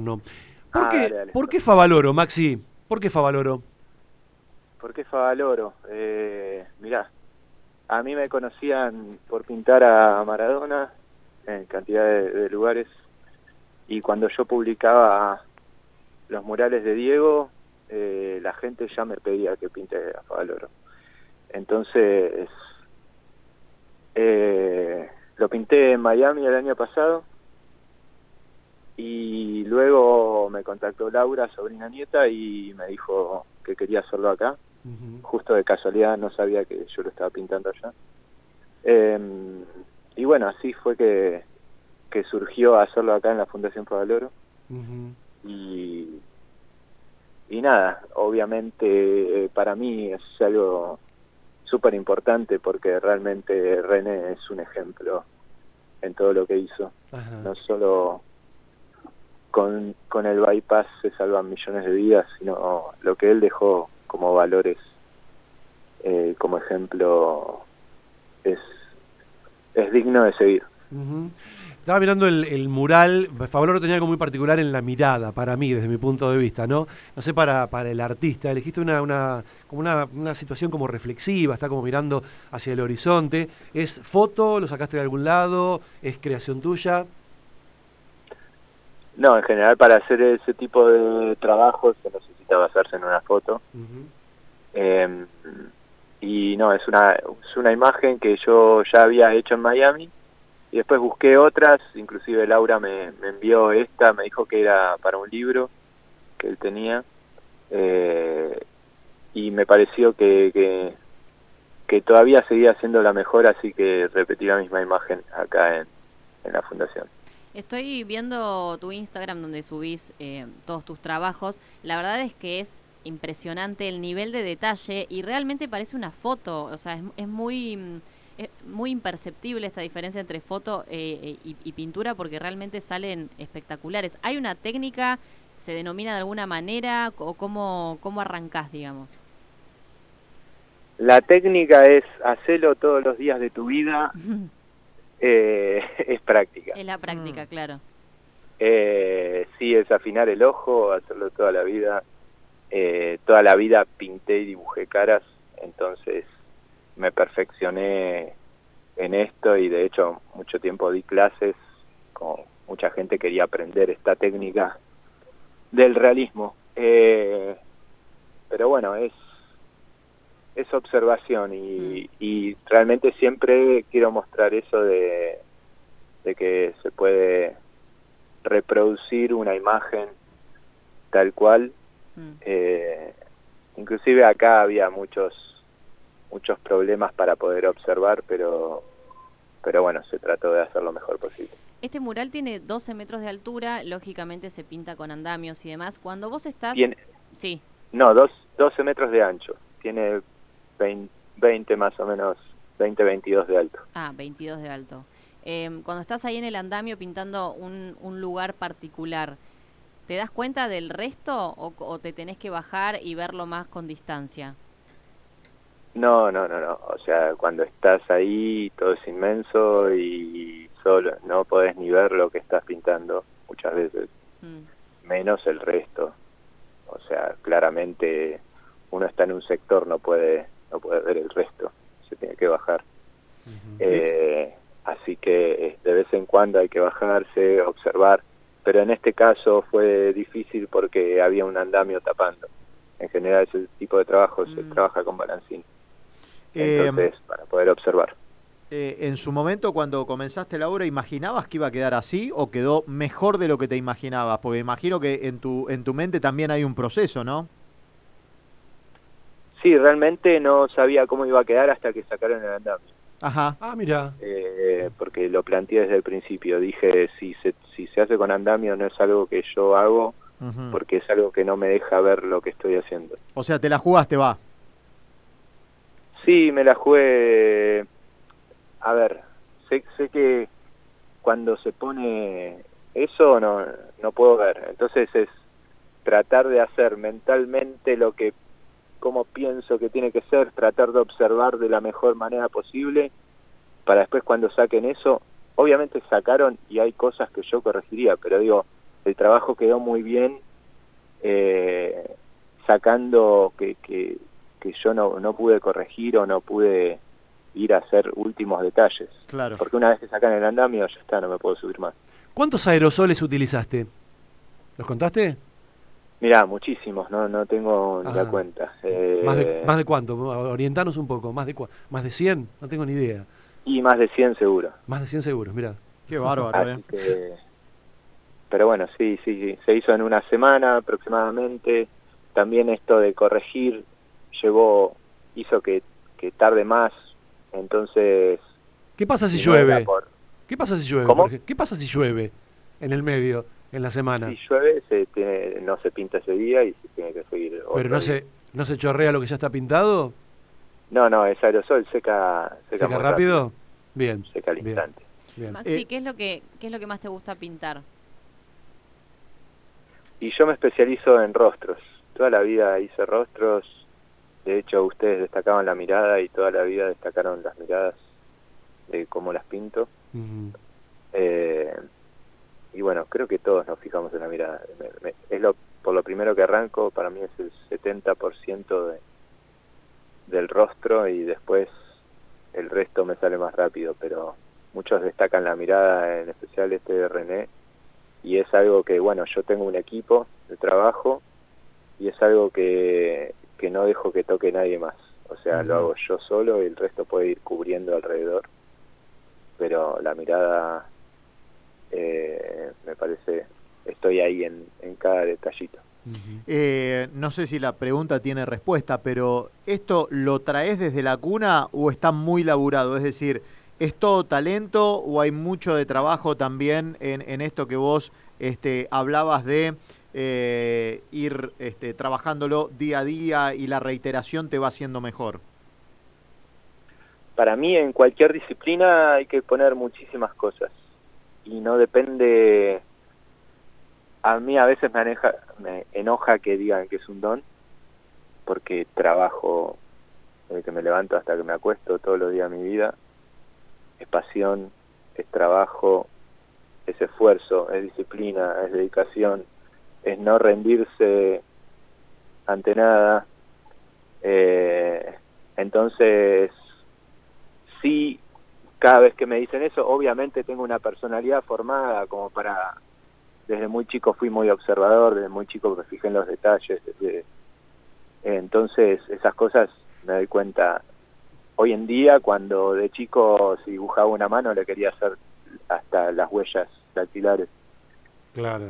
interno. Dale, dale. ¿Por qué Favaloro, Maxi? ¿Por qué Favaloro? ¿Por qué Favaloro? Mirá, a mí me conocían por pintar a Maradona en cantidad de lugares, y cuando yo publicaba los murales de Diego, la gente ya me pedía que pinte a Favaloro. Entonces, lo pinté en Miami el año pasado, y luego me contactó Laura, sobrina nieta, y me dijo que quería hacerlo acá. Justo de casualidad no sabía que yo lo estaba pintando allá. Y bueno, así fue que surgió hacerlo acá en la Fundación Favaloro. Y nada, obviamente para mí es algo súper importante, porque realmente René es un ejemplo en todo lo que hizo. Ajá. No solo con el bypass se salvan millones de vidas, sino lo que él dejó como valores, como ejemplo, es digno de seguir. Estaba mirando el mural. Favaloro tenía algo muy particular en la mirada, para mí, desde mi punto de vista, ¿no? No sé, para el artista, elegiste como una situación como reflexiva, está como mirando hacia el horizonte. ¿Es foto? ¿Lo sacaste de algún lado? ¿Es creación tuya? No, en general para hacer ese tipo de trabajos se necesita basarse en una foto. Y no, es una imagen que yo ya había hecho en Miami, y después busqué otras, inclusive Laura me envió esta, me dijo que era para un libro que él tenía, y me pareció que todavía seguía siendo la mejor, así que repetí la misma imagen acá en la fundación. Estoy viendo tu Instagram donde subís todos tus trabajos. La verdad es que es impresionante el nivel de detalle y realmente parece una foto. O sea, es muy imperceptible esta diferencia entre foto y pintura, porque realmente salen espectaculares. ¿Hay una técnica, se denomina de alguna manera, o cómo arrancás, digamos? La técnica es hacerlo todos los días de tu vida. Es práctica. Es la práctica, claro. Sí, es afinar el ojo, hacerlo toda la vida. Toda la vida pinté y dibujé caras, entonces me perfeccioné en esto, y de hecho mucho tiempo di clases, como mucha gente quería aprender esta técnica del realismo. Pero bueno, es observación, y realmente siempre quiero mostrar eso de que se puede reproducir una imagen tal cual. Inclusive acá había muchos problemas para poder observar, pero bueno, se trató de hacer lo mejor posible. Este mural tiene 12 metros de altura, lógicamente se pinta con andamios y demás. Cuando vos estás... Sí. No, 12 metros de ancho, tiene 20 más o menos, 22 de alto. 22 de alto. Cuando estás ahí en el andamio pintando un lugar particular, ¿te das cuenta del resto o te tenés que bajar y verlo más con distancia? No. O sea, cuando estás ahí todo es inmenso y solo no podés ni ver lo que estás pintando muchas veces, menos el resto. O sea, claramente uno está en un sector, no puede ver el resto, se tiene que bajar. Así que de vez en cuando hay que bajarse, observar, pero en este caso fue difícil porque había un andamio tapando. En general ese tipo de trabajo se trabaja con balancín, entonces para poder observar. En su momento, cuando comenzaste la obra, ¿imaginabas que iba a quedar así o quedó mejor de lo que te imaginabas? Porque imagino que en tu mente también hay un proceso, ¿no? Sí, realmente no sabía cómo iba a quedar hasta que sacaron el andamio. Ajá. Mira. Porque lo planteé desde el principio. Dije, si se hace con andamio no es algo que yo hago, porque es algo que no me deja ver lo que estoy haciendo. O sea, te la jugaste, va. Sí, me la jugué. A ver, sé que cuando se pone eso no puedo ver. Entonces es tratar de hacer mentalmente como pienso que tiene que ser, tratar de observar de la mejor manera posible, para después cuando saquen eso, obviamente sacaron y hay cosas que yo corregiría, pero digo, el trabajo quedó muy bien, sacando que yo no pude corregir o no pude ir a hacer últimos detalles. Claro. Porque una vez que sacan el andamio, ya está, no me puedo subir más. ¿Cuántos aerosoles utilizaste? ¿Los contaste? Mirá, muchísimos, no tengo ni la Ajá. cuenta. ¿Más de cuánto? Orientanos un poco. ¿Más de 100? No tengo ni idea. Y más de 100 seguro. Más de 100 seguros, mirá. Qué bárbaro, Así que, pero bueno, sí, se hizo en una semana aproximadamente. También esto de corregir hizo que tarde más. Entonces, ¿Qué pasa si si no era llueve? por- ¿Qué pasa si llueve? ¿Cómo? ¿Qué pasa si llueve en el medio, en la semana? si llueve, no se pinta ese día y se tiene que seguir otro Pero día. no se chorrea lo que ya está pintado. No, es aerosol, seca ¿Seca muy rápido? Bien. seca al bien, instante. bien. Maxi, ¿qué es lo que más te gusta pintar? Y yo me especializo en rostros. Toda la vida hice rostros. De hecho, ustedes destacaban la mirada y toda la vida destacaron las miradas de cómo las pinto. Ujú. Y bueno, creo que todos nos fijamos en la mirada. Por lo primero que arranco, para mí es el 70% del rostro y después el resto me sale más rápido, pero muchos destacan la mirada, en especial este de René, y es algo que, bueno, yo tengo un equipo de trabajo y es algo que no dejo que toque nadie más. O sea, lo hago yo solo y el resto puede ir cubriendo alrededor, pero la mirada, me parece, estoy ahí en cada detallito. No sé si la pregunta tiene respuesta, pero ¿esto lo traes desde la cuna o está muy laburado? Es decir, ¿es todo talento o hay mucho de trabajo también en esto que vos hablabas de ir trabajándolo día a día y la reiteración te va haciendo mejor? Para mí, en cualquier disciplina hay que poner muchísimas cosas y no depende. A mí a veces me enoja que digan que es un don, porque trabajo desde que me levanto hasta que me acuesto todos los días de mi vida. Es pasión, es trabajo, es esfuerzo, es disciplina, es dedicación, es no rendirse ante nada. Entonces, sí, cada vez que me dicen eso, obviamente tengo una personalidad formada como para... Desde muy chico fui muy observador, desde muy chico me fijé en los detalles. Entonces, esas cosas me doy cuenta. Hoy en día, cuando de chico si dibujaba una mano, le quería hacer hasta las huellas dactilares. Claro.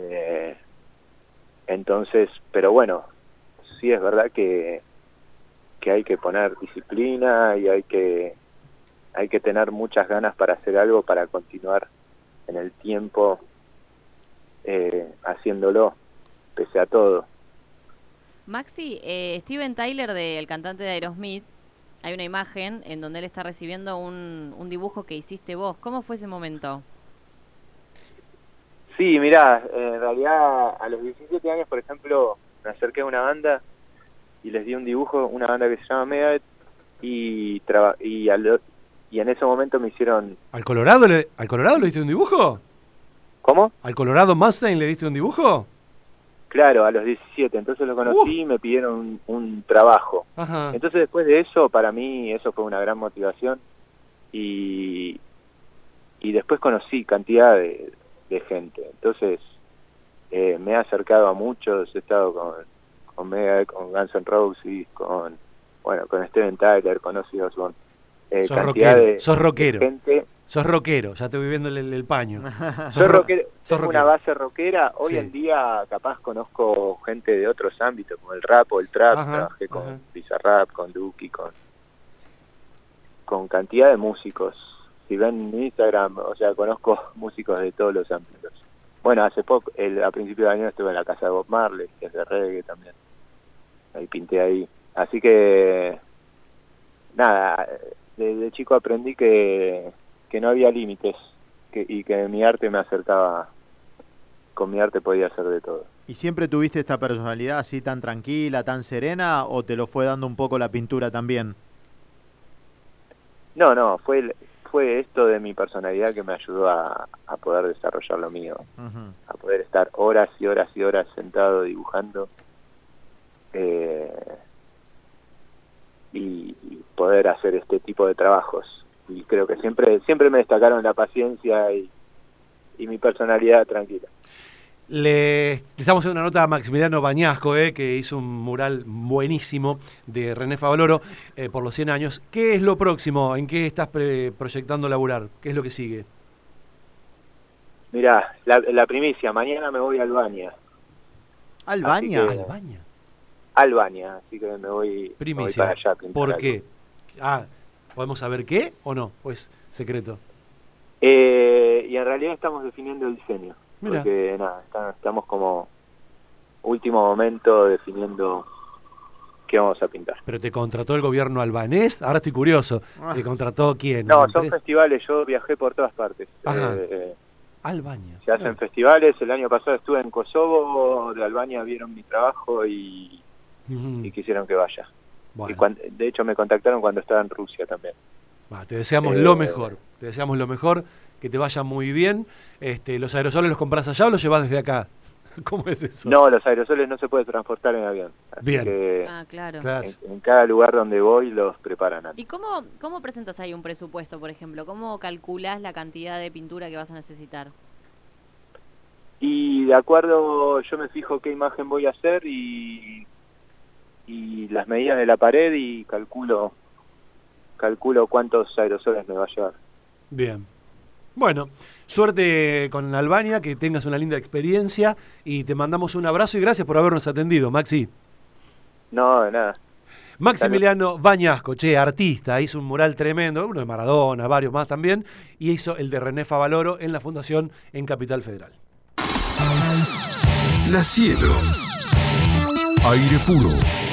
Entonces, pero bueno, sí es verdad que hay que poner disciplina y hay que tener muchas ganas para hacer algo, para continuar en el tiempo haciéndolo, pese a todo. Maxi, Steven Tyler, el cantante de Aerosmith, hay una imagen en donde él está recibiendo un dibujo que hiciste vos. ¿Cómo fue ese momento? Sí, mirá, en realidad a los 17 años, por ejemplo, me acerqué a una banda y les di un dibujo, una banda que se llama Megadeth, y en ese momento me hicieron... ¿Al Colorado le diste un dibujo? ¿Cómo? ¿Al Colorado Mustang le diste un dibujo? Claro, a los 17, entonces lo conocí y me pidieron un trabajo. Ajá. Entonces después de eso, para mí eso fue una gran motivación y después conocí cantidad de gente. Entonces me he acercado a muchos, he estado con Megadeth, con Guns N' Roses, con Steven Tyler, con Ozzy Osbourne. Sos rockero, sos rockero. Gente. Sos rockero, ya te voy viendo el paño. Soy rockero, sos tengo una rockero. base rockera. Hoy Sí. en día capaz conozco gente de otros ámbitos, como el rap o el trap. Ajá, Trabajé ajá. con Bizarrap, con Duki, con cantidad de músicos. Si ven mi Instagram, o sea, conozco músicos de todos los ámbitos. Bueno, hace poco, a principio de año estuve en la casa de Bob Marley, que es de reggae también. Ahí pinté ahí. Así que, nada, desde chico aprendí que no había límites y que mi arte me acercaba, con mi arte podía hacer de todo. ¿Y siempre tuviste esta personalidad así tan tranquila, tan serena, o te lo fue dando un poco la pintura también? No, fue fue esto de mi personalidad que me ayudó a poder desarrollar lo mío, a poder estar horas y horas y horas sentado dibujando y poder hacer este tipo de trabajos. Y creo que siempre me destacaron la paciencia y mi personalidad tranquila. Le estamos haciendo una nota a Maximiliano Bañasco, que hizo un mural buenísimo de René Favaloro por los 100 años. ¿Qué es lo próximo? ¿En qué estás proyectando laburar? ¿Qué es lo que sigue? Mirá, la primicia, mañana me voy a Albania. ¿Albania? ¿Albania? Albania, así que me voy para allá a pintar. ¿Por qué? ¿Podemos saber qué o no? ¿O es secreto? Y en realidad estamos definiendo el diseño. Mirá. Porque estamos como último momento definiendo qué vamos a pintar. ¿Pero te contrató el gobierno albanés? Ahora estoy curioso. ¿Te contrató quién? No, son festivales, yo viajé por todas partes. Albania. Se hacen festivales, el año pasado estuve en Kosovo, de Albania vieron mi trabajo y quisieron que vaya. Bueno. Y de hecho me contactaron cuando estaba en Rusia también. Te deseamos lo mejor, que te vaya muy bien. ¿Los aerosoles los compras allá o los llevas desde acá? ¿Cómo es eso? No, los aerosoles no se pueden transportar en avión. Así bien. Que claro. En cada lugar donde voy los preparan antes. ¿Y cómo presentas ahí un presupuesto, por ejemplo? ¿Cómo calculás la cantidad de pintura que vas a necesitar? Y de acuerdo, yo me fijo qué imagen voy a hacer y las medidas de la pared y calculo cuántos aerosoles me va a llevar. Bien. Bueno, suerte con Albania, que tengas una linda experiencia y te mandamos un abrazo y gracias por habernos atendido, Maxi. No, de nada. Maximiliano Bañasco, artista, hizo un mural tremendo, uno de Maradona, varios más también, y hizo el de René Favaloro en la Fundación en Capital Federal. La Cielo. Aire puro.